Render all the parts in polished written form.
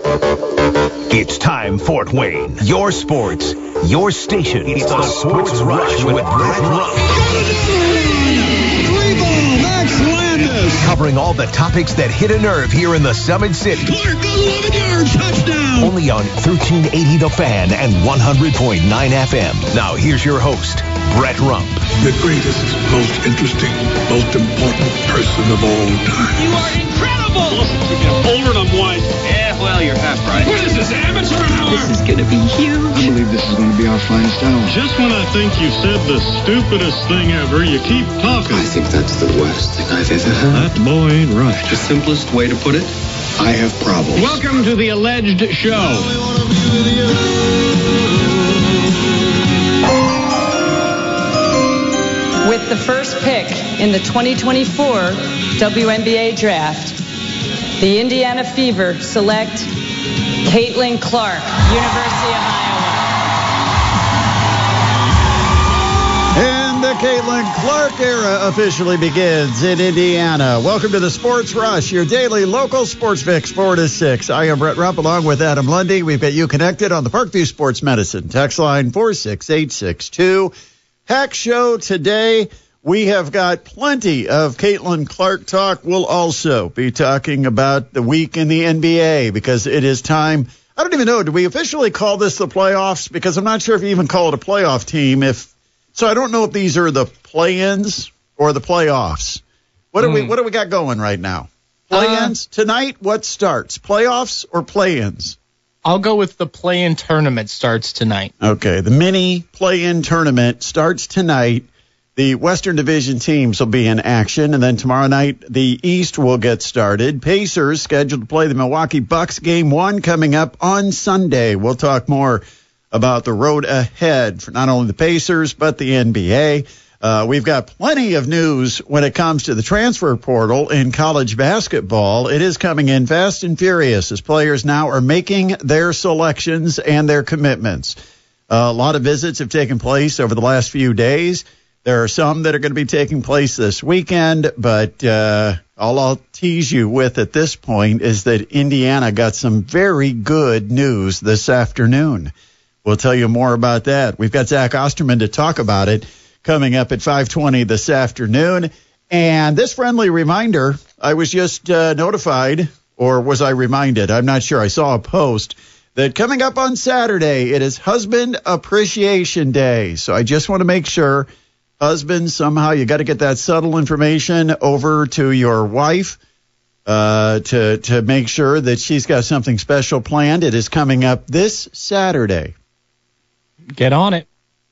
It's time, Fort Wayne. Your sports, your station. It's the Sports Rush with Brett Rump. Max Landis. Covering all the topics that hit a nerve here in the Summit City. Clark, 11 yards, touchdown. Only on 1380 The Fan and 100.9 FM. Now here's your host, Brett Rump. The greatest, most interesting, most important person of all time. You are incredible! Listen to me, I'm older and I'm wise. Yeah, well, you're half right. What is this, amateur hour? This is going to be huge. I believe this is going to be our finest hour. Just when I think you've said the stupidest thing ever, you keep talking. I think that's the worst thing I've ever heard. That boy ain't right. The simplest way to put it, I have problems. Welcome to the alleged show. With the first pick in the 2024 WNBA draft, the Indiana Fever select Caitlin Clark, University of Iowa. And the Caitlin Clark era officially begins in Indiana. Welcome to the Sports Rush, your daily local sports fix, 4 to 6. I am Brett Rump along with Adam Lundy. We've got you connected on the Parkview Sports Medicine text line 46862. Hack show today. We have got plenty of Caitlin Clark talk. We'll also be talking about the week in the NBA because it is time. I don't even know. Do we officially call this the playoffs? Because I'm not sure if you even call it a playoff team. So I don't know if these are the play-ins or the playoffs. What do we got going right now? Play-ins tonight? What starts? Playoffs or play-ins? I'll go with the play-in tournament starts tonight. Okay, the mini play-in tournament starts tonight. The Western Division teams will be in action, and then tomorrow night the East will get started. Pacers scheduled to play the Milwaukee Bucks Game 1 coming up on Sunday. We'll talk more about the road ahead for not only the Pacers but the NBA. We've got plenty of news when it comes to the transfer portal in college basketball. It is coming in fast and furious as players now are making their selections and their commitments. A lot of visits have taken place over the last few days. There are some that are going to be taking place this weekend, but all I'll tease you with at this point is that Indiana got some very good news this afternoon. We'll tell you more about that. We've got Zach Osterman to talk about it coming up at 5:20 this afternoon. And this friendly reminder, I was just notified, or was I reminded? I'm not sure. I saw a post that coming up on Saturday, it is Husband Appreciation Day. So I just want to make sure, husbands, somehow you got to get that subtle information over to your wife to make sure that she's got something special planned. It is coming up this Saturday. Get on it.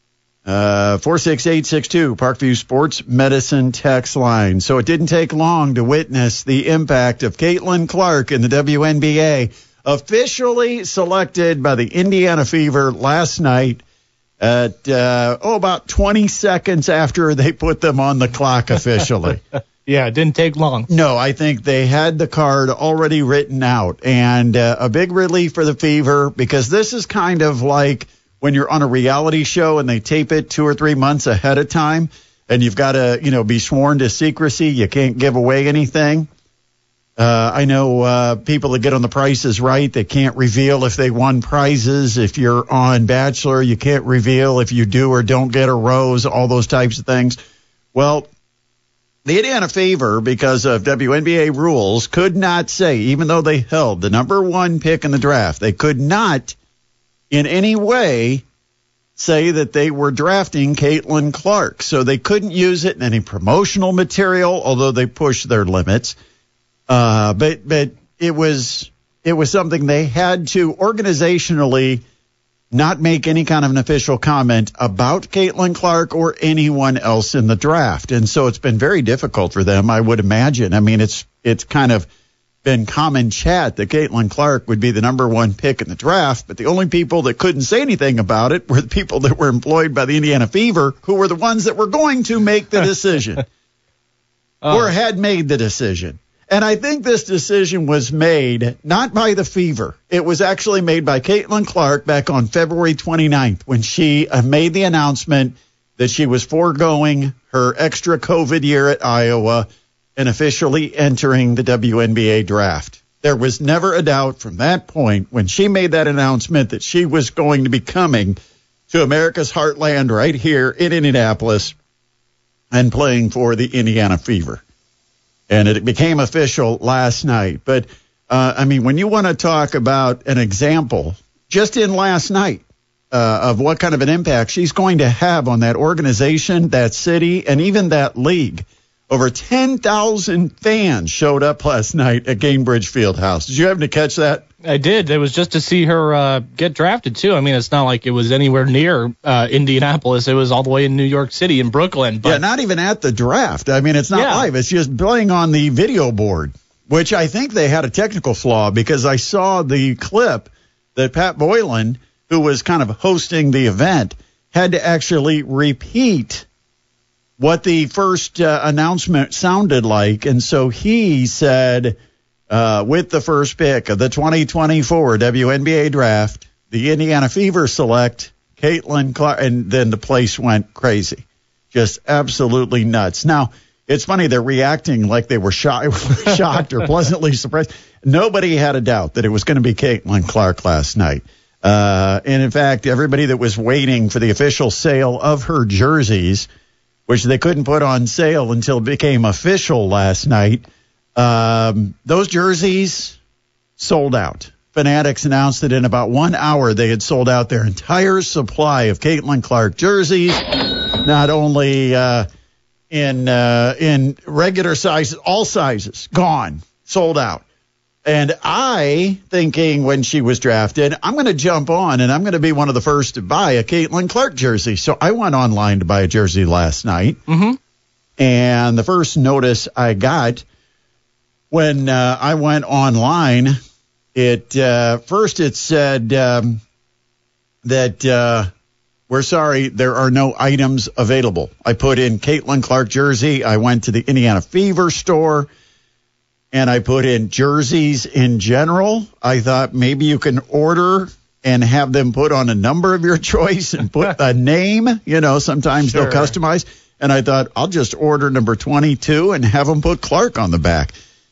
46862, Parkview Sports Medicine text line. So it didn't take long to witness the impact of Caitlin Clark in the WNBA, officially selected by the Indiana Fever last night at, about 20 seconds after they put them on the clock officially. Yeah, it didn't take long. No, I think they had the card already written out. And a big relief for the Fever because this is kind of like when you're on a reality show and they tape it 2 or 3 months ahead of time and you've got to, be sworn to secrecy. You can't give away anything. I know people that get on The Price is Right. They can't reveal if they won prizes. If you're on Bachelor, you can't reveal if you do or don't get a rose, all those types of things. Well, the Indiana Fever, because of WNBA rules, could not say, even though they held the number 1 pick in the draft, they could not in any way say that they were drafting Caitlin Clark. So they couldn't use it in any promotional material, although they pushed their limits. But it was something they had to organizationally not make any kind of an official comment about Caitlin Clark or anyone else in the draft. And so it's been very difficult for them, I would imagine. I mean, it's kind of been common chat that Caitlin Clark would be the number 1 pick in the draft, but the only people that couldn't say anything about it were the people that were employed by the Indiana Fever, who were the ones that were going to make the decision or had made the decision. And I think this decision was made not by the Fever. It was actually made by Caitlin Clark back on February 29th when she made the announcement that she was foregoing her extra COVID year at Iowa and officially entering the WNBA draft. There was never a doubt from that point when she made that announcement that she was going to be coming to America's heartland right here in Indianapolis and playing for the Indiana Fever. And it became official last night. But, when you want to talk about an example, just in last night, of what kind of an impact she's going to have on that organization, that city, and even that league. Over 10,000 fans showed up last night at Gainbridge Fieldhouse. Did you happen to catch that? I did. It was just to see her get drafted, too. I mean, it's not like it was anywhere near Indianapolis. It was all the way in New York City, in Brooklyn. But, yeah, not even at the draft. I mean, it's not live. It's just playing on the video board, which I think they had a technical flaw because I saw the clip that Pat Boylan, who was kind of hosting the event, had to actually repeat what the first announcement sounded like. And so he said, with the first pick of the 2024 WNBA draft, the Indiana Fever select Caitlin Clark, and then the place went crazy. Just absolutely nuts. Now, it's funny, they're reacting like they were shocked or pleasantly surprised. Nobody had a doubt that it was going to be Caitlin Clark last night. And in fact, everybody that was waiting for the official sale of her jerseys, which they couldn't put on sale until it became official last night, those jerseys sold out. Fanatics announced that in about 1 hour they had sold out their entire supply of Caitlin Clark jerseys, not only in regular sizes, all sizes, gone, sold out. And I, thinking when she was drafted, I'm going to jump on and I'm going to be one of the first to buy a Caitlin Clark jersey. So I went online to buy a jersey last night. Mm-hmm. And the first notice I got when I went online, first it said that we're sorry, there are no items available. I put in Caitlin Clark jersey. I went to the Indiana Fever store. And I put in jerseys in general. I thought maybe you can order and have them put on a number of your choice and put a name. You know, sometimes they'll customize. And I thought, I'll just order number 22 and have them put Clark on the back.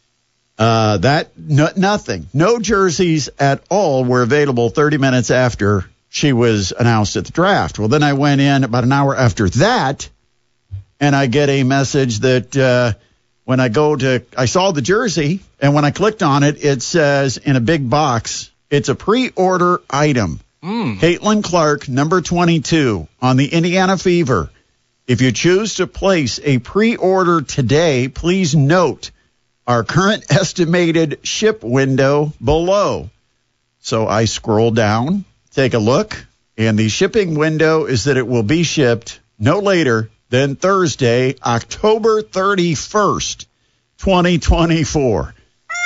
Nothing. No jerseys at all were available 30 minutes after she was announced at the draft. Well, then I went in about an hour after that, and I get a message that when I saw the jersey, and when I clicked on it, it says in a big box, it's a pre-order item. Caitlin Clark, number 22, on the Indiana Fever. If you choose to place a pre-order today, please note our current estimated ship window below. So I scroll down, take a look, and the shipping window is that it will be shipped no later than Thursday, October 31st, 2024.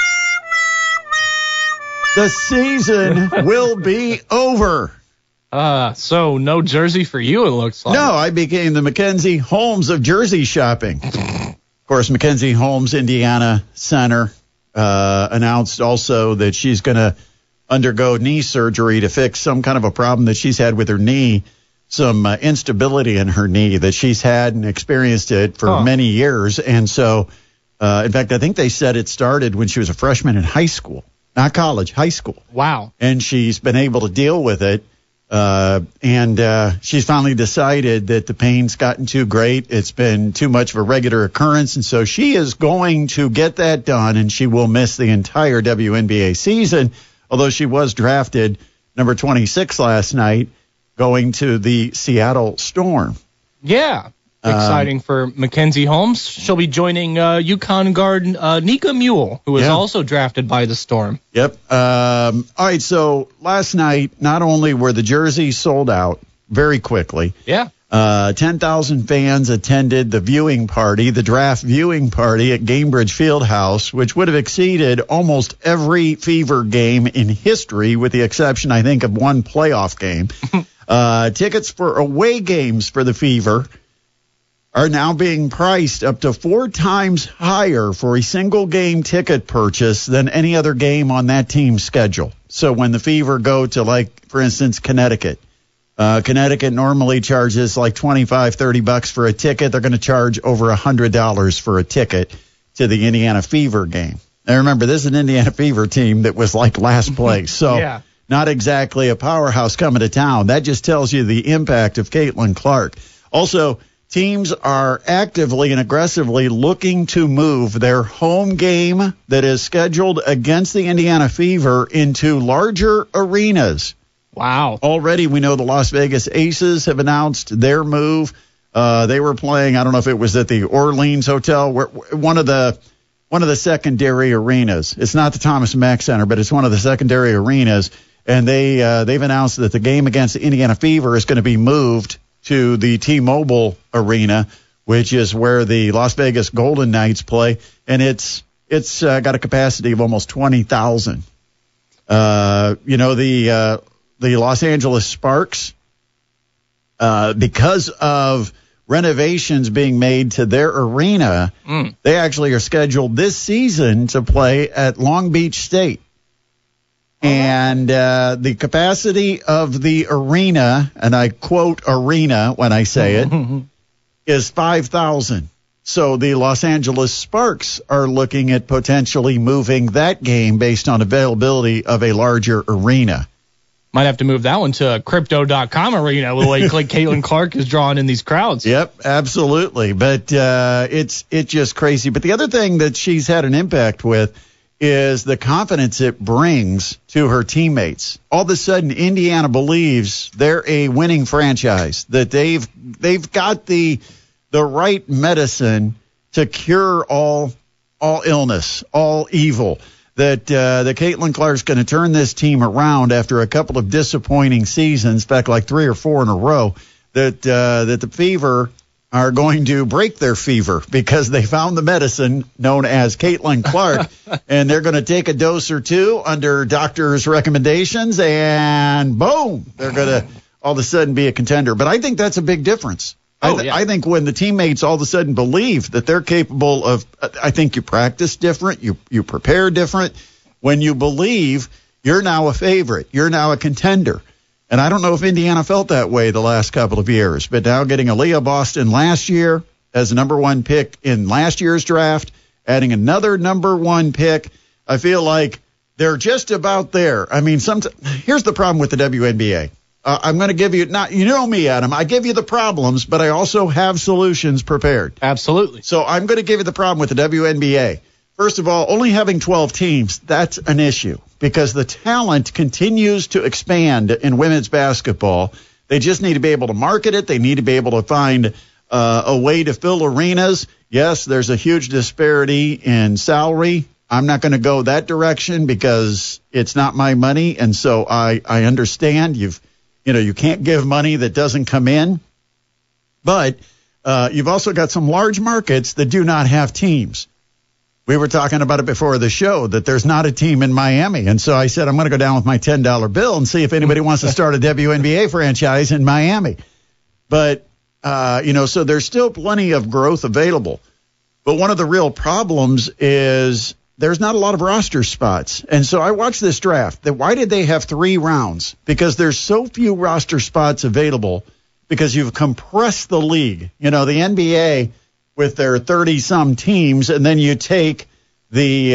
The season will be over. So no jersey for you, it looks like. No, I became the Mackenzie Holmes of jersey shopping. Of course, Mackenzie Holmes, Indiana Center, announced also that she's going to undergo knee surgery to fix some kind of a problem that she's had with her knee. Some instability in her knee that she's had and experienced it for many years. And so, in fact, I think they said it started when she was a freshman in high school, not college, high school. Wow. And she's been able to deal with it. And she's finally decided that the pain's gotten too great. It's been too much of a regular occurrence. And so she is going to get that done, and she will miss the entire WNBA season, although she was drafted number 26 last night, going to the Seattle Storm. Yeah. Exciting for Mackenzie Holmes. She'll be joining UConn guard Nika Mule, who was also drafted by the Storm. Yep. All right, so last night, not only were the jerseys sold out very quickly. Yeah. 10,000 fans attended the viewing party, the draft viewing party at Gainbridge Fieldhouse, which would have exceeded almost every Fever game in history, with the exception, I think, of one playoff game. Tickets for away games for the Fever are now being priced up to 4 times higher for a single game ticket purchase than any other game on that team's schedule. So when the Fever go to, like, for instance, Connecticut, Connecticut normally charges like $25-30 for a ticket. They're going to charge over $100 for a ticket to the Indiana Fever game. Now, remember, this is an Indiana Fever team that was like last place. So not exactly a powerhouse coming to town. That just tells you the impact of Caitlin Clark. Also, teams are actively and aggressively looking to move their home game that is scheduled against the Indiana Fever into larger arenas. Wow. Already we know the Las Vegas Aces have announced their move. They were playing, I don't know if it was at the Orleans Hotel, one of the secondary arenas. It's not the Thomas Mack Center, but it's one of the secondary arenas. And they've announced that the game against the Indiana Fever is going to be moved to the T-Mobile Arena, which is where the Las Vegas Golden Knights play, and it's got a capacity of almost 20,000. The Los Angeles Sparks, because of renovations being made to their arena, they actually are scheduled this season to play at Long Beach State. And the capacity of the arena, and I quote arena when I say it, is 5,000. So the Los Angeles Sparks are looking at potentially moving that game based on availability of a larger arena. Might have to move that one to a Crypto.com arena, like Caitlin Clark is drawing in these crowds. Yep, absolutely. But it's just crazy. But the other thing that she's had an impact with is the confidence it brings to her teammates. All of a sudden, Indiana believes they're a winning franchise, that they've got the right medicine to cure all illness, all evil. That Caitlin Clark's going to turn this team around after a couple of disappointing seasons, in fact, like 3 or 4 in a row. That the Fever are going to break their fever because they found the medicine known as Caitlin Clark, and they're going to take a dose or two under doctors' recommendations, and boom, they're going to all of a sudden be a contender. But I think that's a big difference. I think when the teammates all of a sudden believe that they're capable of, I think you practice different, you prepare different. When you believe, you're now a favorite, you're now a contender. And I don't know if Indiana felt that way the last couple of years, but now getting Aaliyah Boston last year as the number 1 pick in last year's draft, adding another number 1 pick, I feel like they're just about there. I mean, here's the problem with the WNBA. I'm going to give you, you know me, Adam, I give you the problems, but I also have solutions prepared. Absolutely. So I'm going to give you the problem with the WNBA. First of all, only having 12 teams, that's an issue because the talent continues to expand in women's basketball. They just need to be able to market it. They need to be able to find a way to fill arenas. Yes, there's a huge disparity in salary. I'm not going to go that direction because it's not my money, and so I understand you can't give money that doesn't come in. But you've also got some large markets that do not have teams. We were talking about it before the show that there's not a team in Miami. And so I said, I'm going to go down with my $10 bill and see if anybody wants to start a WNBA franchise in Miami. But, so there's still plenty of growth available. But one of the real problems is there's not a lot of roster spots. And so I watched this draft. Why did they have 3 rounds? Because there's so few roster spots available because you've compressed the league. The NBA with their 30-some teams, and then you take the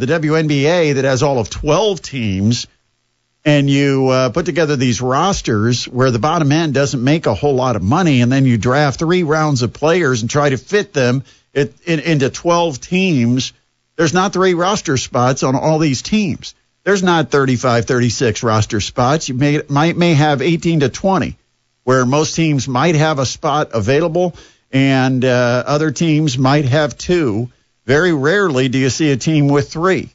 WNBA that has all of 12 teams, and you put together these rosters where the bottom end doesn't make a whole lot of money, and then you draft 3 rounds of players and try to fit them into 12 teams. There's not 3 roster spots on all these teams. There's not 35, 36 roster spots. You may have 18 to 20, where most teams might have a spot available, and other teams might have 2. Very rarely do you see a team with 3.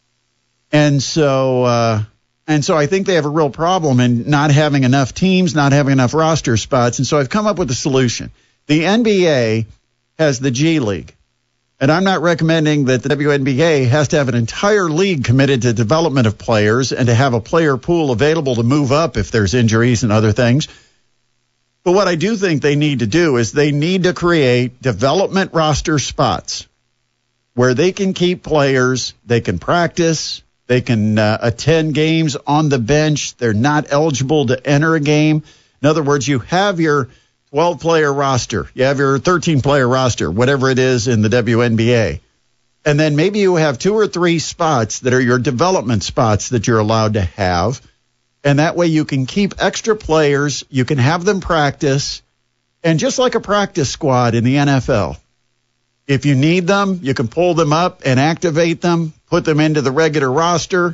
And so I think they have a real problem in not having enough teams, not having enough roster spots. And so I've come up with a solution. The NBA has the G League. And I'm not recommending that the WNBA has to have an entire league committed to development of players and to have a player pool available to move up if there's injuries and other things. But what I do think they need to do is they need to create development roster spots where they can keep players, they can practice, they can attend games on the bench. They're not eligible to enter a game. In other words, you have your 12-player roster. You have your 13-player roster, whatever it is in the WNBA. And then maybe you have 2 or 3 spots that are your development spots that you're allowed to have. And that way you can keep extra players. You can have them practice. And just like a practice squad in the NFL, if you need them, you can pull them up and activate them, put them into the regular roster.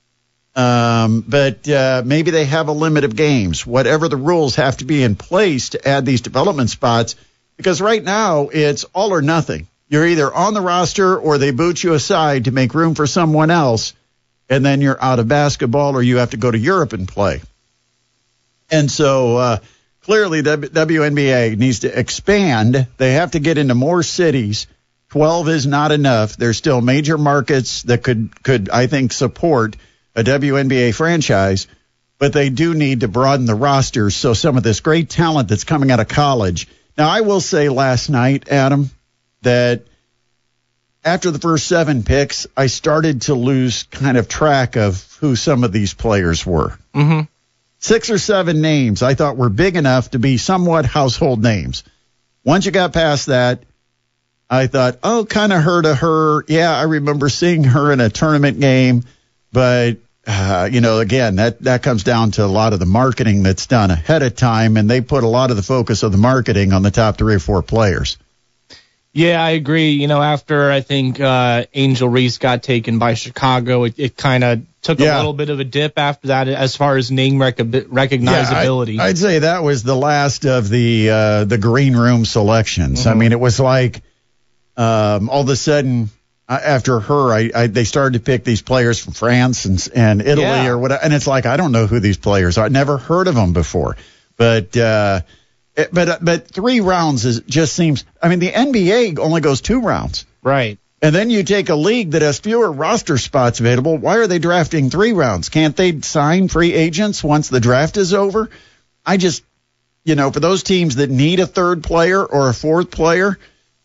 But maybe they have a limit of games. Whatever the rules have to be in place to add these development spots. Because right now it's all or nothing. You're either on the roster or they boot you aside to make room for someone else, and then you're out of basketball or you have to go to Europe and play. And so clearly the WNBA needs to expand. They have to get into more cities. 12 is not enough. There's still major markets that could I think, support a WNBA franchise, but they do need to broaden the rosters so some of this great talent that's coming out of college. Now, I will say last night, Adam, that after the first 7 picks, I started to lose kind of track of who some of these players were. 6 or 7 names I thought were big enough to be somewhat household names. Once you got past that, I thought, oh, kind of heard of her. Yeah, I remember seeing her in a tournament game. But, again, that comes down to a lot of the marketing that's done ahead of time, and they put a lot of the focus of the marketing on the top 3 or 4 players. Yeah, I agree. After I think Angel Reese got taken by Chicago, it kind of took a little bit of a dip after that as far as name recognizability. Yeah, I'd say that was the last of the green room selections. I mean, it was like all of a sudden after her, they started to pick these players from France and Italy or whatever, and it's like I don't know who these players are. I'd never heard of them before, but 3 rounds just seems. I mean, the NBA only goes 2 rounds, right? And then you take a league that has fewer roster spots available. Why are they drafting 3 rounds? Can't they sign free agents once the draft is over? I just, for those teams that need a 3rd player or a 4th player,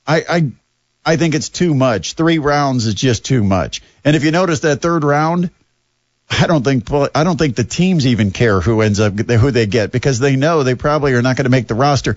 I think it's too much. 3 rounds is just too much. And if you notice that 3rd round, I don't think the teams even care who they get because they know they probably are not going to make the roster.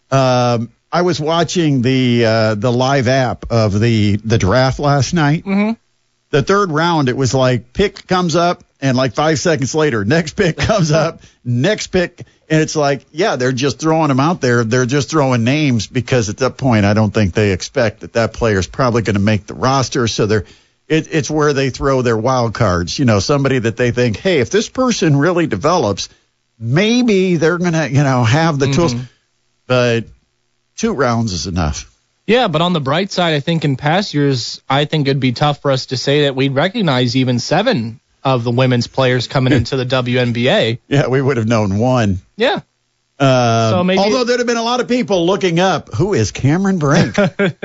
I was watching the live app of the draft last night. The 3rd round, it was like pick comes up and like 5 seconds later, next pick comes up, next pick. And it's like, yeah, they're just throwing them out there. They're just throwing names because at that point, I don't think they expect that player's probably going to make the roster. So it's where they throw their wild cards. Somebody that they think, hey, if this person really develops, maybe they're going to, have the tools. But 2 rounds is enough. Yeah, but on the bright side, I think in past years, I think it'd be tough for us to say that we'd recognize even 7 of the women's players coming into the WNBA. Yeah, we would have known 1. Yeah. So maybe, although there'd have been a lot of people looking up, who is Cameron Brink?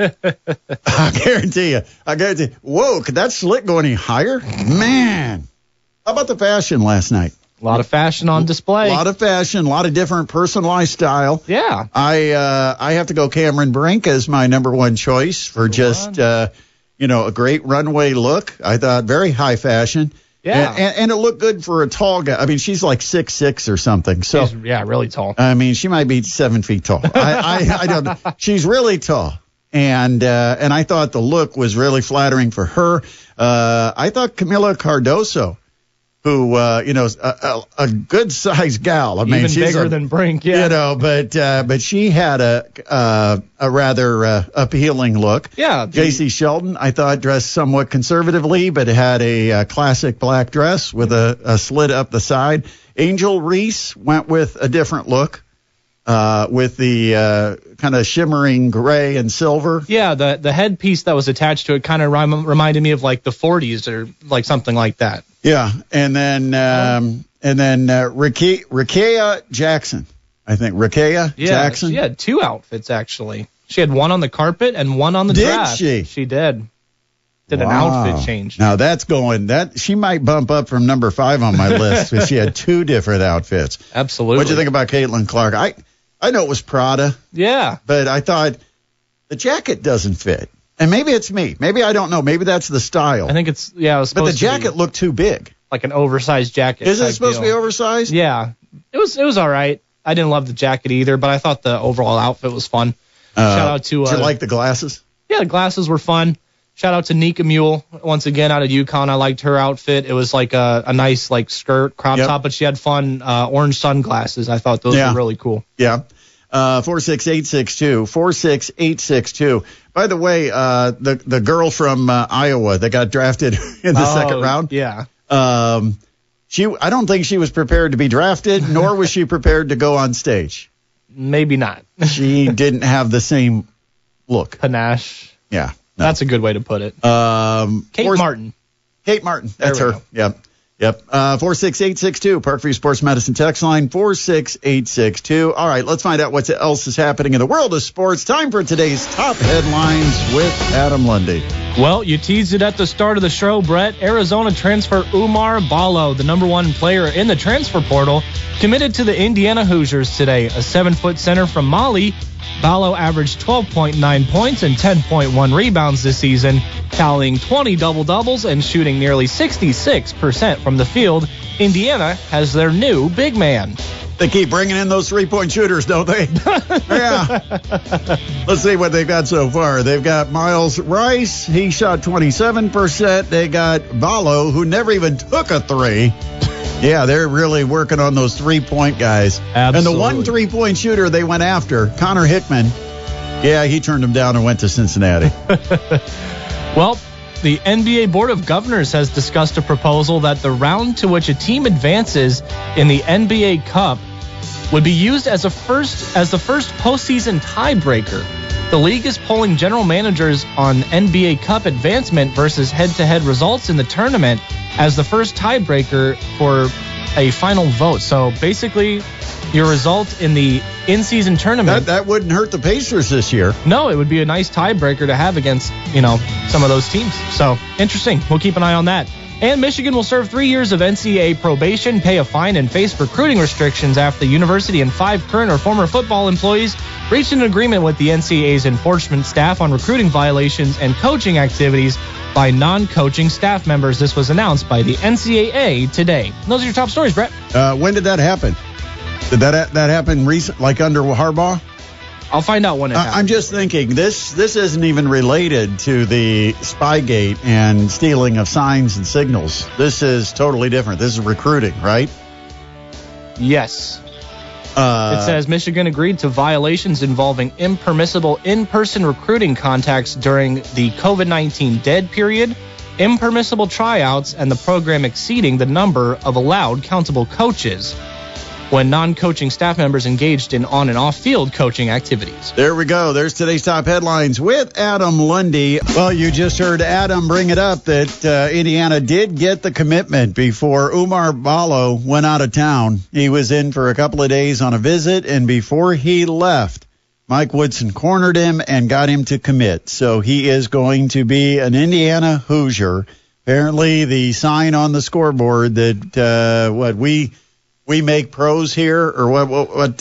I guarantee you. Whoa, could that slit go any higher? Man. How about the fashion last night? A lot of fashion on display. A lot of fashion, a lot of different personalized style. Yeah. I have to go Cameron Brink as my number 1 choice for just, a great runway look. I thought very high fashion. Yeah. And it looked good for a tall guy. I mean, she's like 6'6" or something. So she's, really tall. I mean, she might be 7 feet tall. I don't know. She's really tall. And I thought the look was really flattering for her. I thought Camila Cardoso, who, is a good sized gal. I mean, she's bigger than Brink, yeah. But she had a rather appealing look. Yeah. J.C. Sheldon, I thought, dressed somewhat conservatively, but had a classic black dress with a slit up the side. Angel Reese went with a different look. With the kind of shimmering gray and silver. Yeah, the headpiece that was attached to it kind of reminded me of like the 40s or like something like that. Yeah, and then Rickea Jackson. I think Rickea Jackson. She had 2 outfits actually. She had 1 on the carpet and 1 on the draft. Did she? She did. Did an outfit change. Now that's she might bump up from number 5 on my list because she had 2 different outfits. Absolutely. What'd you think about Caitlin Clark? I know it was Prada. Yeah. But I thought the jacket doesn't fit. And maybe it's me. Maybe I don't know. Maybe that's the style. I think it's, it was supposed but the jacket looked too big. Like an oversized jacket. Is it supposed to be oversized? Yeah. It was all right. I didn't love the jacket either, but I thought the overall outfit was fun. Shout out to... did you like the glasses? Yeah, the glasses were fun. Shout out to Nika Mule once again out of UConn. I liked her outfit. It was like a nice like skirt, crop top, but she had fun orange sunglasses. I thought those were really cool. Yeah. 46862. 46862. By the way, the girl from Iowa that got drafted in the second round. Yeah. I don't think she was prepared to be drafted, nor was she prepared to go on stage. Maybe not. She didn't have the same look. Panache. Yeah. No. That's a good way to put it. Kate Martin. Kate Martin. That's her. Go. Yep. 46862, Parkview Sports Medicine text line, 46862. All right, let's find out what else is happening in the world of sports. Time for today's top headlines with Adam Lundy. Well, you teased it at the start of the show, Brett. Arizona transfer Oumar Ballo, the number one player in the transfer portal, committed to the Indiana Hoosiers today. A 7-foot center from Mali, Ballo averaged 12.9 points and 10.1 rebounds this season, tallying 20 double-doubles and shooting nearly 66% from the field. Indiana has their new big man. They keep bringing in those three-point shooters, don't they? Yeah. Let's see what they've got so far. They've got Miles Rice. He shot 27%. They got Ballo, who never even took a three. Yeah, they're really working on those three-point guys. Absolutely. And the one three-point shooter they went after, Connor Hickman, yeah, he turned him down and went to Cincinnati. Well, the NBA Board of Governors has discussed a proposal that the round to which a team advances in the NBA Cup would be used as the first postseason tiebreaker. The league is polling general managers on NBA Cup advancement versus head-to-head results in the tournament as the first tiebreaker for a final vote. So basically, your result in the in-season tournament. That wouldn't hurt the Pacers this year. No, it would be a nice tiebreaker to have against, some of those teams. So interesting. We'll keep an eye on that. And Michigan will serve 3 years of NCAA probation, pay a fine, and face recruiting restrictions after the university and 5 current or former football employees reached an agreement with the NCAA's enforcement staff on recruiting violations and coaching activities by non-coaching staff members. This was announced by the NCAA today. Those are your top stories, Brett. When did that happen? Did that happen recent, like under Harbaugh? I'll find out when it happens. I'm just thinking, this isn't even related to the Spygate and stealing of signs and signals. This is totally different. This is recruiting, right? Yes. It says Michigan agreed to violations involving impermissible in-person recruiting contacts during the COVID-19 dead period, impermissible tryouts, and the program exceeding the number of allowed countable coaches when non-coaching staff members engaged in on- and off-field coaching activities. There we go. There's today's top headlines with Adam Lundy. Well, you just heard Adam bring it up that Indiana did get the commitment before Oumar Ballo went out of town. He was in for a couple of days on a visit, and before he left, Mike Woodson cornered him and got him to commit. So he is going to be an Indiana Hoosier. Apparently, the sign on the scoreboard that we make pros here, or what?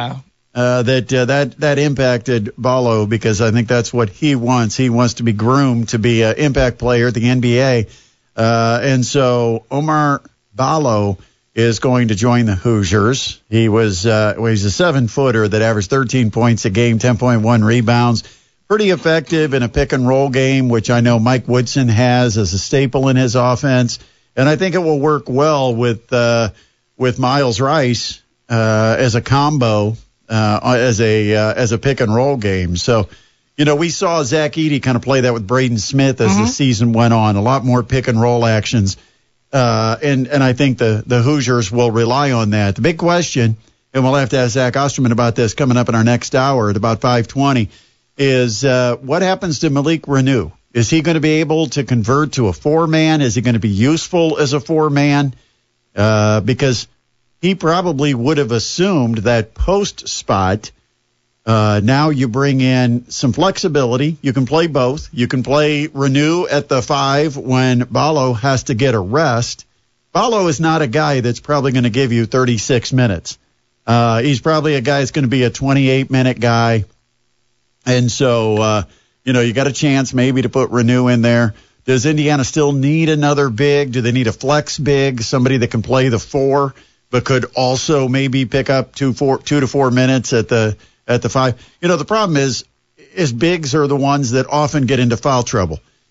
That impacted Ballo, because I think that's what he wants. He wants to be groomed to be an impact player at the NBA, and so Oumar Ballo is going to join the Hoosiers. He was he's a 7-footer that averaged 13 points a game, 10.1 rebounds. Pretty effective in a pick and roll game, which I know Mike Woodson has as a staple in his offense, and I think it will work well with Miles Rice as a combo, as a pick and roll game. So, we saw Zach Edey kind of play that with Braden Smith as the season went on. A lot more pick and roll actions, and I think the Hoosiers will rely on that. The big question, and we'll have to ask Zach Osterman about this coming up in our next hour at about 5:20, is what happens to Malik Reneau? Is he going to be able to convert to a 4-man? Is he going to be useful as a 4-man? Because he probably would have assumed that post spot. Now you bring in some flexibility. You can play both. You can play Reneau at the 5 when Ballo has to get a rest. Ballo is not a guy that's probably going to give you 36 minutes. He's probably a guy that's going to be a 28-minute guy. And so, you got a chance maybe to put Reneau in there. Does Indiana still need another big? Do they need a flex big, somebody that can play the 4, but could also maybe pick up 2 to 4 minutes at the 5? The problem is bigs are the ones that often get into foul trouble.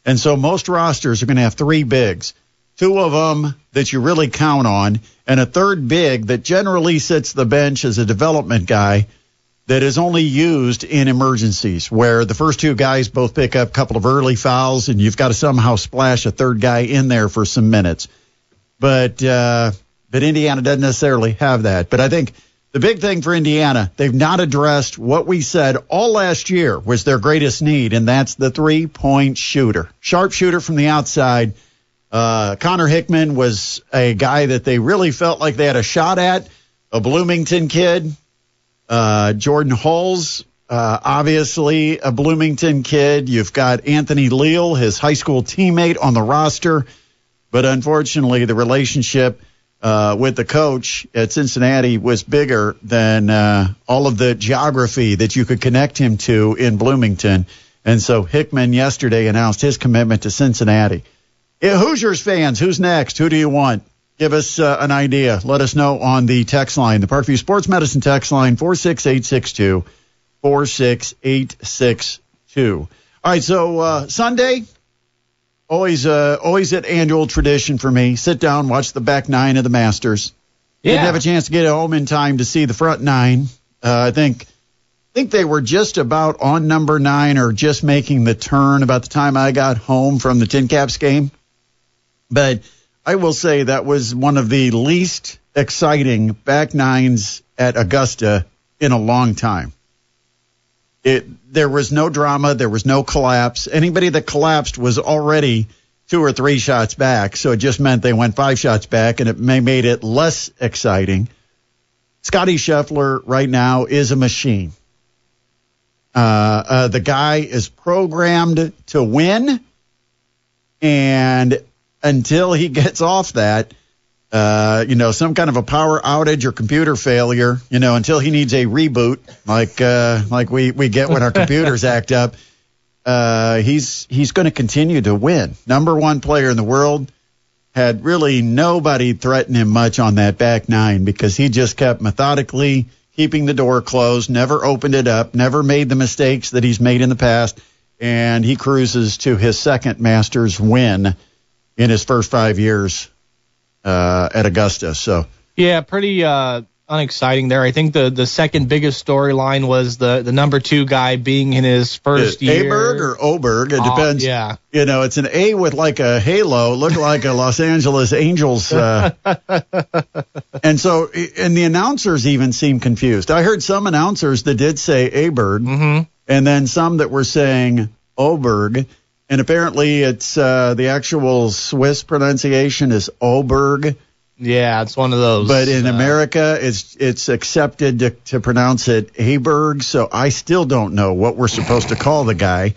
And so most rosters are going to have 3 bigs, 2 of them that you really count on, and a third big that generally sits the bench as a development guy that is only used in emergencies, where the first 2 guys both pick up a couple of early fouls, and you've got to somehow splash a third guy in there for some minutes. But Indiana doesn't necessarily have that. But I think the big thing for Indiana, they've not addressed what we said all last year was their greatest need, and that's the 3-point shooter. Sharpshooter from the outside. Connor Hickman was a guy that they really felt like they had a shot at, a Bloomington kid. Jordan Hulls, obviously a Bloomington kid. You've got Anthony Leal, his high school teammate, on the roster. But unfortunately, the relationship with the coach at Cincinnati was bigger than all of the geography that you could connect him to in Bloomington. And so Hickman yesterday announced his commitment to Cincinnati. Hoosiers fans, who's next? Who do you want? Give us an idea. Let us know on the text line, the Parkview Sports Medicine text line, 46862, 46862. All right, so Sunday, always an annual tradition for me. Sit down, watch the back 9 of the Masters. Yeah. Didn't have a chance to get home in time to see the front 9. I think they were just about on number 9 or just making the turn about the time I got home from the Tin Caps game. But I will say that was one of the least exciting back 9s at Augusta in a long time. There was no drama. There was no collapse. Anybody that collapsed was already 2 or 3 shots back, so it just meant they went 5 shots back, and it made it less exciting. Scottie Scheffler right now is a machine. The guy is programmed to win, and until he gets off that, some kind of a power outage or computer failure, until he needs a reboot, like we get when our computers act up, he's going to continue to win. Number 1 player in the world. Had really nobody threaten him much on that back 9 because he just kept methodically keeping the door closed, never opened it up, never made the mistakes that he's made in the past, and he cruises to his second Masters win in his first 5 years at Augusta. So yeah, pretty unexciting there. I think the second biggest storyline was the number 2 guy being in his first year. Aberg or Oberg, it depends. Yeah. It's an A with like a halo, looked like a Los Angeles Angels. And the announcers even seemed confused. I heard some announcers that did say Aberg, and then some that were saying Oberg. And apparently it's the actual Swiss pronunciation is Oberg. Yeah, it's one of those. But in America, it's accepted to pronounce it Aberg, so I still don't know what we're supposed to call the guy.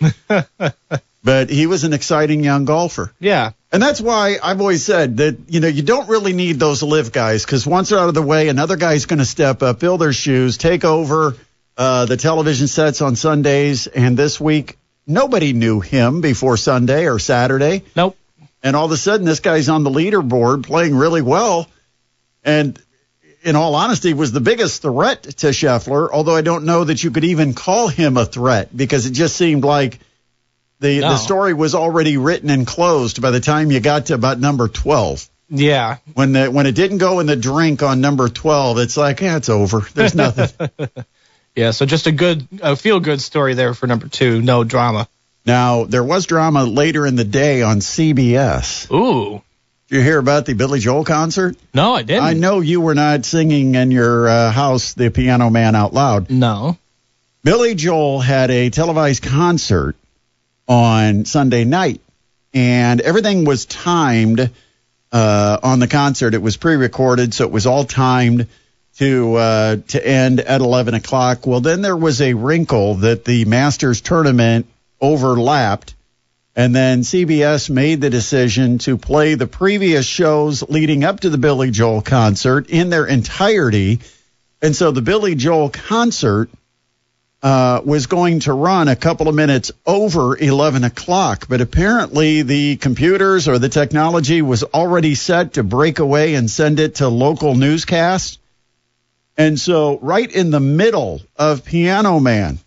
But he was an exciting young golfer. Yeah. And that's why I've always said that, you don't really need those live guys, because once they're out of the way, another guy's going to step up, fill their shoes, take over the television sets on Sundays. And this week, nobody knew him before Sunday or Saturday. Nope. And all of a sudden, this guy's on the leaderboard playing really well. And in all honesty, was the biggest threat to Scheffler, although I don't know that you could even call him a threat because it just seemed like the story was already written and closed by the time you got to about number 12. Yeah. When it didn't go in the drink on number 12, it's like, it's over. There's nothing. Yeah, so just a feel-good story there for number 2. No drama. Now, there was drama later in the day on CBS. Ooh. Did you hear about the Billy Joel concert? No, I didn't. I know you were not singing in your house the Piano Man out loud. No. Billy Joel had a televised concert on Sunday night, and everything was timed on the concert. It was pre-recorded, so it was all timed to end at 11 o'clock. Well, then there was a wrinkle that the Masters tournament overlapped, and then CBS made the decision to play the previous shows leading up to the Billy Joel concert in their entirety. And so the Billy Joel concert was going to run a couple of minutes over 11 o'clock, but apparently the computers or the technology was already set to break away and send it to local newscasts. And so right in the middle of Piano Man,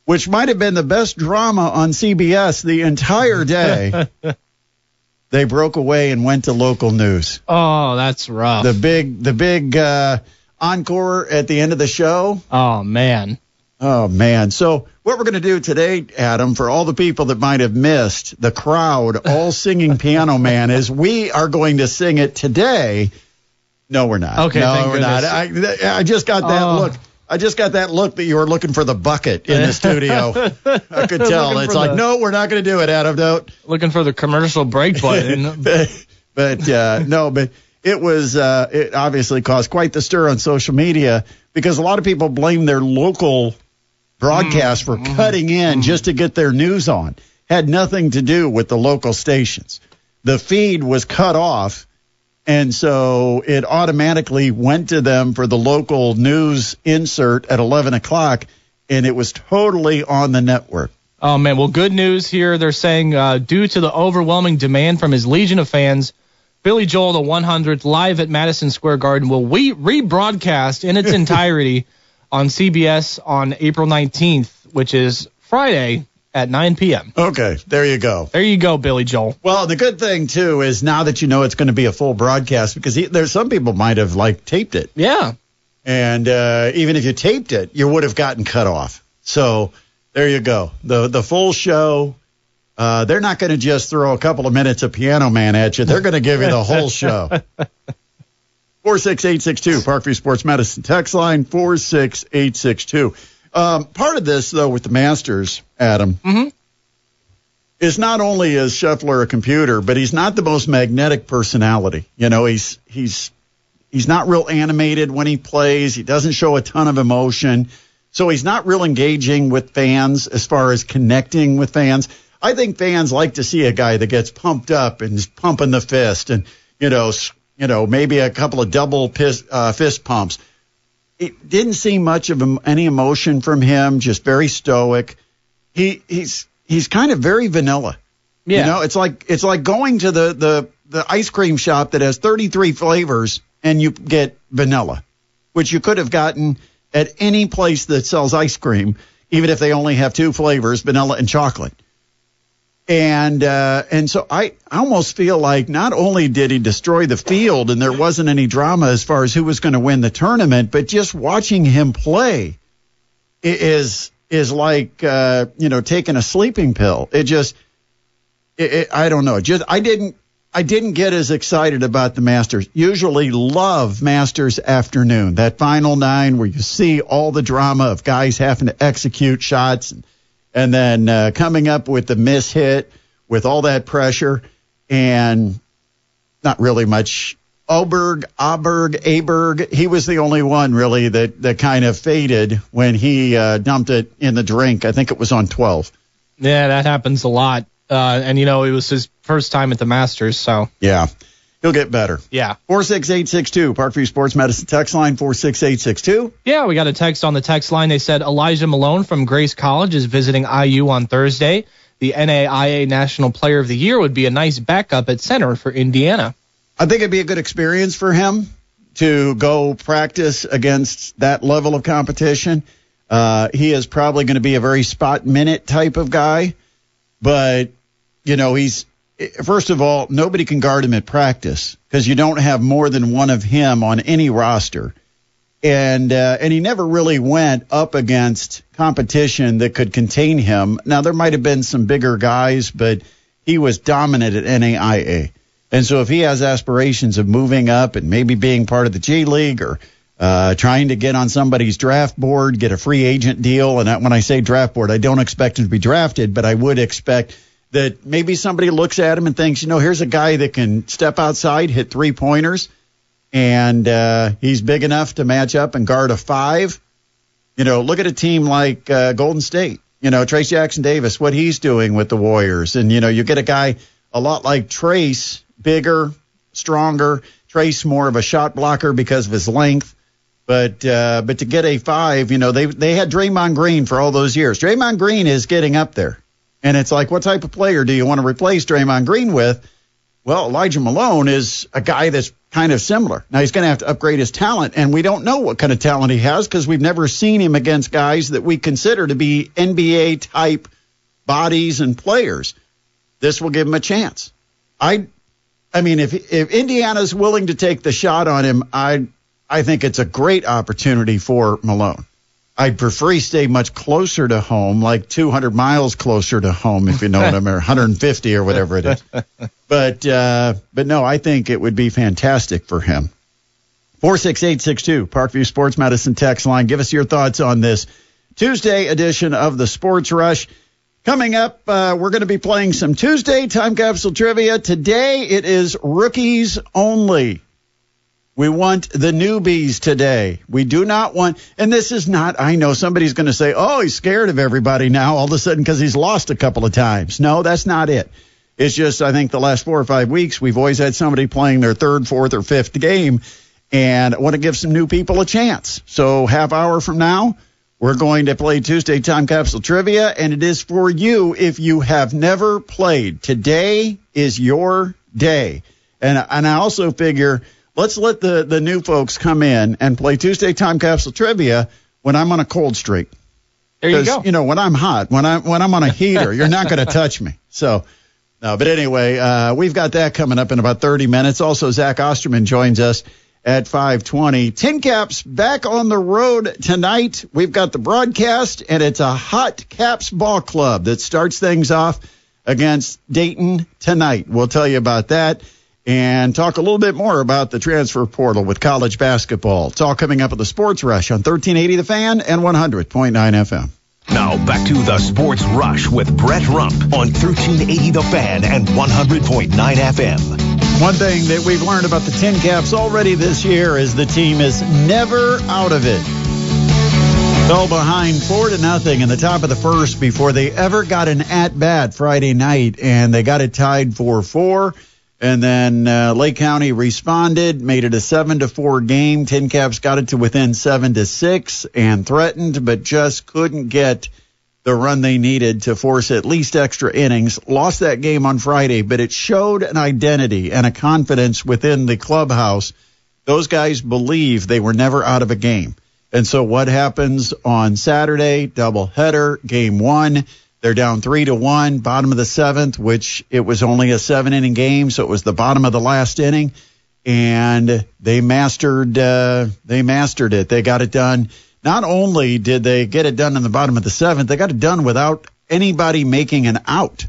which might have been the best drama on CBS the entire day, they broke away and went to local news. Oh, that's rough. The big encore at the end of the show. Oh, man. Oh, man. So what we're going to do today, Adam, for all the people that might have missed the crowd all singing Piano Man, is we are going to sing it today. No, we're not. Okay, no, thank we're not. I just got that look. I just got that look that you were looking for the bucket in the studio. I could tell. It's like, no, we're not going to do it, Adam. Don't. Looking for the commercial break button. but it was, it obviously caused quite the stir on social media because a lot of people blame their local broadcast for cutting in just to get their news on. Had nothing to do with the local stations. The feed was cut off, and so it automatically went to them for the local news insert at 11 o'clock, and it was totally on the network. Oh, man. Well, good news here. They're saying due to the overwhelming demand from his legion of fans, Billy Joel, the 100th, live at Madison Square Garden, will rebroadcast in its entirety on CBS on April 19th, which is Friday at 9 p.m. Okay, there you go. There you go, Billy Joel. Well, the good thing, too, is now that you know it's going to be a full broadcast, because there's some people might have, taped it. Yeah. And even if you taped it, you would have gotten cut off. So there you go. The full show. They're not going to just throw a couple of minutes of Piano Man at you. They're going to give you the whole show. 46862, Parkview Sports Medicine text line, 46862. Part of this, though, with the Masters, Adam, is not only is Scheffler a computer, but he's not the most magnetic personality. You know, he's not real animated when he plays. He doesn't show a ton of emotion. So he's not real engaging with fans as far as connecting with fans. I think fans like to see a guy that gets pumped up and is pumping the fist and, maybe a couple of double fist pumps. It didn't see much of any emotion from him, just very stoic. He's kind of very vanilla. Yeah. It's like going to the ice cream shop that has 33 flavors and you get vanilla, which you could have gotten at any place that sells ice cream, even if they only have 2 flavors, vanilla and chocolate. And so I almost feel like not only did he destroy the field and there wasn't any drama as far as who was going to win the tournament, but just watching him play is like, taking a sleeping pill. I don't know. I didn't get as excited about the Masters. Usually love Masters afternoon, that final 9 where you see all the drama of guys having to execute shots and then coming up with the miss hit with all that pressure and not really much. Aberg, he was the only one really that kind of faded when he dumped it in the drink. I think it was on 12. Yeah, that happens a lot. And it was his first time at the Masters, so. Yeah, he'll get better. Yeah. 46862, Parkview Sports Medicine text line, 46862. Yeah, we got a text on the text line. They said Elijah Malone from Grace College is visiting IU on Thursday. The NAIA National Player of the Year would be a nice backup at center for Indiana. I think it'd be a good experience for him to go practice against that level of competition. He is probably going to be a very spot minute type of guy, but he's, first of all, nobody can guard him at practice because you don't have more than one of him on any roster. And he never really went up against competition that could contain him. Now, there might have been some bigger guys, but he was dominant at NAIA. And so if he has aspirations of moving up and maybe being part of the G League or trying to get on somebody's draft board, get a free agent deal, and when I say draft board, I don't expect him to be drafted, but I would expect that maybe somebody looks at him and thinks, here's a guy that can step outside, hit 3-pointers, and he's big enough to match up and guard a 5. Look at a team like Golden State. Trace Jackson Davis, what he's doing with the Warriors. And, you get a guy a lot like Trace, bigger, stronger. Trace more of a shot blocker because of his length. But to get a 5, they had Draymond Green for all those years. Draymond Green is getting up there. And it's like, what type of player do you want to replace Draymond Green with? Well, Elijah Malone is a guy that's kind of similar. Now, he's going to have to upgrade his talent, and we don't know what kind of talent he has because we've never seen him against guys that we consider to be NBA-type bodies and players. This will give him a chance. I mean, if Indiana's willing to take the shot on him, I think it's a great opportunity for Malone. I'd prefer he stay much closer to home, like 200 miles closer to home, if you know what I mean, or 150 or whatever it is. But no, I think it would be fantastic for him. 46862, Parkview Sports Medicine text line. Give us your thoughts on this Tuesday edition of the Sports Rush. Coming up, we're going to be playing some Tuesday Time Capsule Trivia. Today, it is rookies only. We want the newbies today. We do not want, and this is not, I know somebody's going to say, oh, he's scared of everybody now all of a sudden because he's lost a couple of times. No, that's not it. It's just, I think the last 4 or 5 weeks, we've always had somebody playing their third, fourth, or fifth game, and I want to give some new people a chance. So half hour from now, we're going to play Tuesday Time Capsule Trivia, and it is for you if you have never played. Today is your day. And I also figure, let's let the new folks come in and play Tuesday Time Capsule Trivia when I'm on a cold streak. There you go. You know, when I'm hot, when I'm on a heater, you're not going to touch me. So, no, but anyway, we've got that coming up in about 30 minutes. Also, Zach Osterman joins us at 5:20. Tin Caps back on the road tonight. We've got the broadcast, and it's a hot Caps ball club that starts things off against Dayton tonight. We'll tell you about that and talk a little bit more about the transfer portal with college basketball. It's all coming up at the Sports Rush on 1380 The Fan and 100.9 FM. Now back to the Sports Rush with Brett Rump on 1380 The Fan and 100.9 FM. One thing that we've learned about the Tin Caps already this year is the team is never out of it. Fell behind 4-0 in the top of the first before they ever got an at-bat Friday night, and they got it tied 4-4. And then Lake County responded, made it a 7-4 game. Tin Caps got it to within 7-6 and threatened, but just couldn't get the run they needed to force at least extra innings. Lost that game on Friday, but it showed an identity and a confidence within the clubhouse. Those guys believe they were never out of a game. And so what happens on Saturday? Doubleheader, game one. They're down 3-1, bottom of the seventh, which it was only a 7-inning game, so it was the bottom of the last inning. And they mastered it. They got it done. Not only did they get it done in the bottom of the seventh, they got it done without anybody making an out.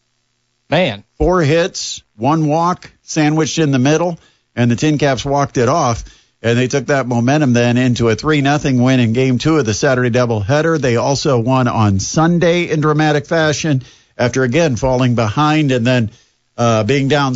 Man. 4 hits, 1 walk, sandwiched in the middle, and the Tin Caps walked it off. And they took that momentum then into a 3-0 win in Game 2 of the Saturday doubleheader. They also won on Sunday in dramatic fashion after, again, falling behind and then being down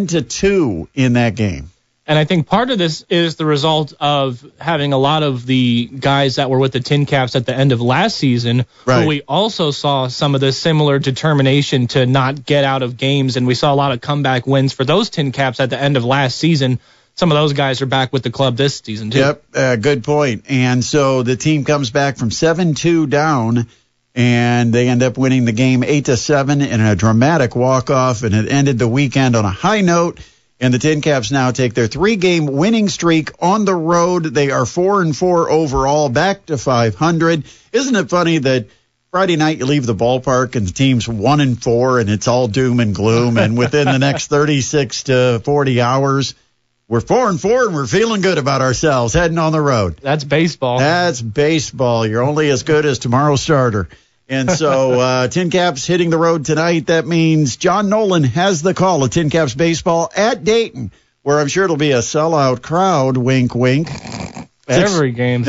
7-2 in that game. And I think part of this is the result of having a lot of the guys that were with the Tin Caps at the end of last season, right. Who we also saw some of the similar determination to not get out of games. And we saw a lot of comeback wins for those Tin Caps at the end of last season. Some of those guys are back with the club this season, too. Yep, good point. And so the team comes back from 7-2 down, and they end up winning the game 8-7 in a dramatic walk-off, and it ended the weekend on a high note. And the Tin Caps now take their 3-game winning streak on the road. They are 4-4 overall, back to 500. Isn't it funny that Friday night you leave the ballpark and the team's 1-4, and it's all doom and gloom, and within the next 36 to 40 hours, we're 4-4 and we're feeling good about ourselves heading on the road. That's baseball. That's baseball. You're only as good as tomorrow's starter. And so Tin Caps hitting the road tonight. That means John Nolan has the call of Tin Caps baseball at Dayton, where I'm sure it'll be a sellout crowd. Wink, wink. Every game is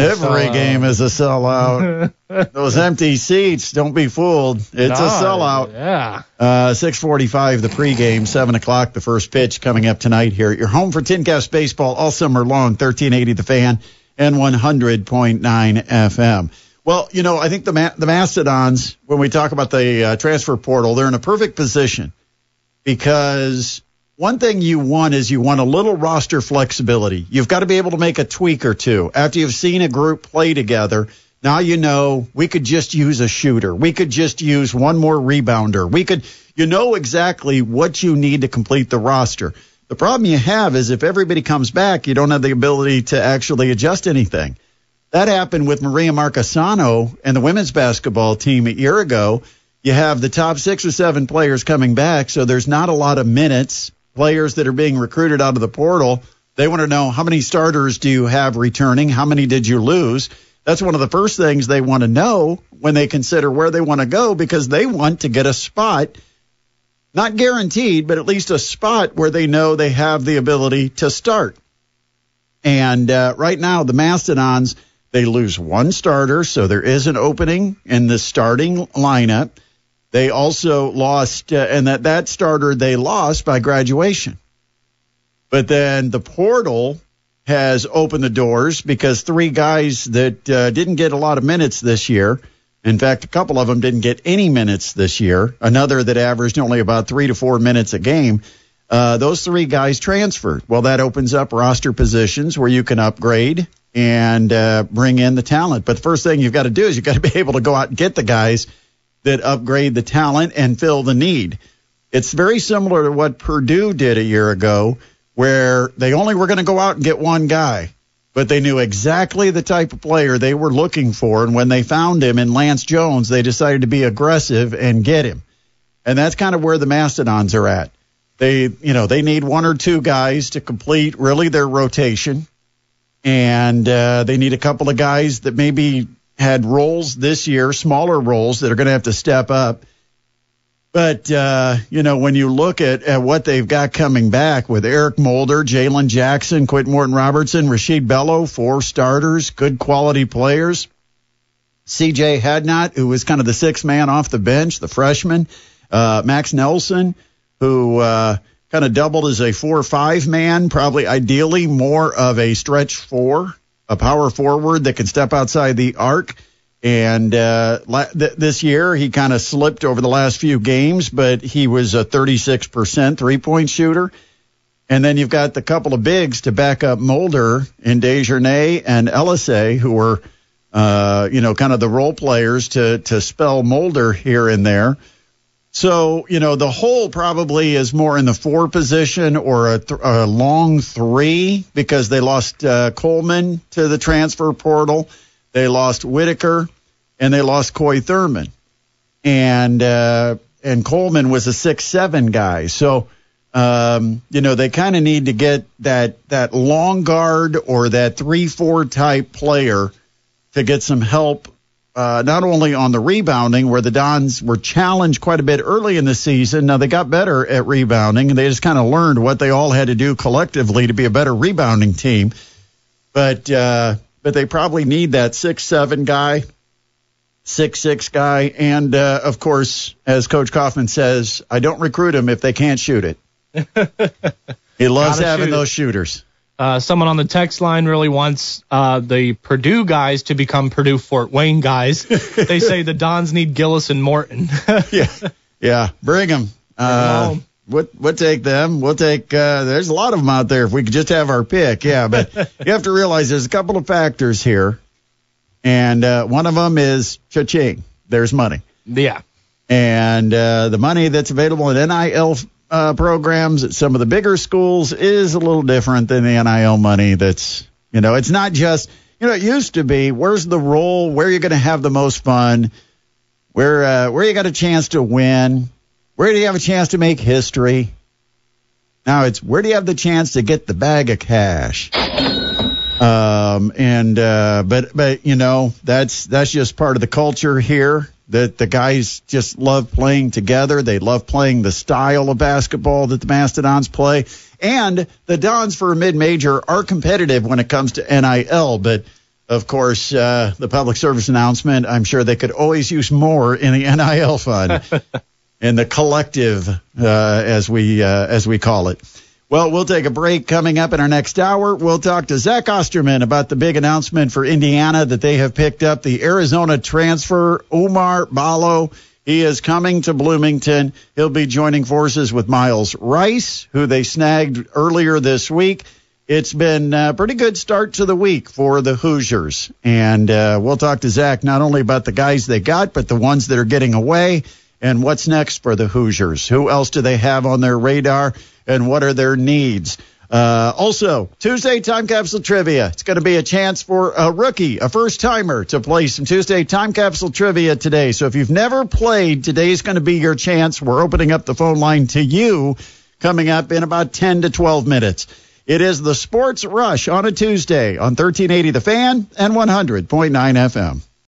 a sellout. Those empty seats, don't be fooled. It's a sellout. Yeah. 6:45 the pregame, 7 o'clock the first pitch coming up tonight here at your home for Tin Caps baseball all summer long, 1380 The Fan and 100.9 FM. Well, you know, I think the Mastodons, when we talk about the transfer portal, they're in a perfect position because one thing you want is you want a little roster flexibility. You've got to be able to make a tweak or two. After you've seen a group play together, now you know we could just use a shooter. We could just use one more rebounder. We could, you know exactly what you need to complete the roster. The problem you have is if everybody comes back, you don't have the ability to actually adjust anything. That happened with Maria Marchesano and the women's basketball team a year ago. You have the top 6 or 7 players coming back, so there's not a lot of minutes. Players that are being recruited out of the portal, they want to know how many starters do you have returning, how many did you lose. That's one of the first things they want to know when they consider where they want to go, because they want to get a spot, not guaranteed, but at least a spot where they know they have the ability to start. And right now, the Mastodons, they lose one starter, so there is an opening in the starting lineup. They also lost, and that starter they lost by graduation. But then the portal has opened the doors because 3 guys that didn't get a lot of minutes this year, in fact, a couple of them didn't get any minutes this year, another that averaged only about 3 to 4 minutes a game, those 3 guys transferred. Well, that opens up roster positions where you can upgrade and bring in the talent. But the first thing you've got to do is you've got to be able to go out and get the guys that upgrade the talent and fill the need. It's very similar to what Purdue did a year ago, where they only were going to go out and get one guy, but they knew exactly the type of player they were looking for. And when they found him in Lance Jones, they decided to be aggressive and get him. And that's kind of where the Mastodons are at. They need 1 or 2 guys to complete really their rotation. And they need a couple of guys that maybe had roles this year, smaller roles that are going to have to step up. But, when you look at what they've got coming back with Eric Mulder, Jalen Jackson, Quentin Morton-Robertson, Rasheed Bello, 4 starters, good quality players. C.J. Hadnot, who was kind of the 6th man off the bench, the freshman. Max Nelson, who kind of doubled as a 4-5 man, probably ideally more of a stretch 4, a power forward that can step outside the arc. And this year, he kind of slipped over the last few games, but he was a 36% three-point shooter. And then you've got the couple of bigs to back up Mulder in Desjardins and Elisee, who were, kind of the role players to spell Mulder here and there. So, the hole probably is more in the 4 position or a long 3, because they lost Coleman to the transfer portal. They lost Whitaker, and they lost Coy Thurman. And Coleman was a 6-7 guy. So, they kind of need to get that long guard or that 3-4 type player to get some help, not only on the rebounding, where the Dons were challenged quite a bit early in the season. Now, they got better at rebounding, and they just kind of learned what they all had to do collectively to be a better rebounding team. But they probably need that 6-7 guy, 6-6 guy. And, of course, as Coach Kaufman says, I don't recruit them if they can't shoot it. He loves having those shooters. Someone on the text line really wants the Purdue guys to become Purdue Fort Wayne guys. They say the Dons need Gillis and Morton. Yeah, bring them. We'll take them. We'll take, there's a lot of them out there if we could just have our pick. Yeah, but you have to realize there's a couple of factors here. And one of them is cha-ching. There's money. Yeah. And the money that's available in NIL programs at some of the bigger schools is a little different than the NIL money that's, it's not just, it used to be, where's the role, where you're going to have the most fun, where you got a chance to win. Where do you have a chance to make history? Now it's where do you have the chance to get the bag of cash? But that's just part of the culture here, that the guys just love playing together. They love playing the style of basketball that the Mastodons play. And the Dons for a mid-major are competitive when it comes to NIL, but of course, the public service announcement, I'm sure they could always use more in the NIL fund. In the collective, as we call it. Well, we'll take a break. Coming up in our next hour, we'll talk to Zach Osterman about the big announcement for Indiana that they have picked up the Arizona transfer, Oumar Ballo. He is coming to Bloomington. He'll be joining forces with Miles Rice, who they snagged earlier this week. It's been a pretty good start to the week for the Hoosiers. And we'll talk to Zach not only about the guys they got, but the ones that are getting away, and what's next for the Hoosiers. Who else do they have on their radar, and what are their needs? Also, Tuesday Time Capsule Trivia. It's going to be a chance for a rookie, a first-timer, to play some Tuesday Time Capsule Trivia today. So if you've never played, today's going to be your chance. We're opening up the phone line to you coming up in about 10 to 12 minutes. It is the Sports Rush on a Tuesday on 1380 The Fan and 100.9 FM.